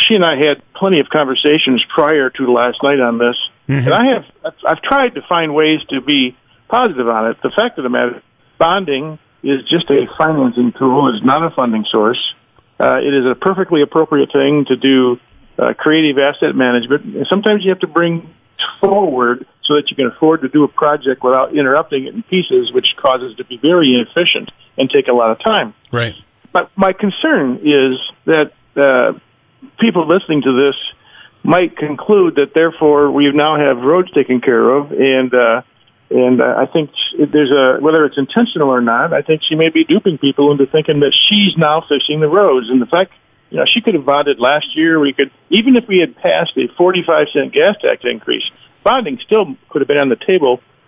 she and I had plenty of conversations prior to last night on this, and I've tried to find ways to be positive on it. The fact of the matter, bonding is just a financing tool. It's not a funding source. It is a perfectly appropriate thing to do creative asset management. And sometimes you have to bring forward so that you can afford to do a project without interrupting it in pieces, which causes it to be very inefficient and take a lot of time. Right. But my concern is that people listening to this might conclude that therefore we now have roads taken care of, and I think there's whether it's intentional or not, I think she may be duping people into thinking that she's now fixing the roads. And the fact, she could have bonded last year. We could, even if we had passed a 45-cent gas tax increase, bonding still could have been on the table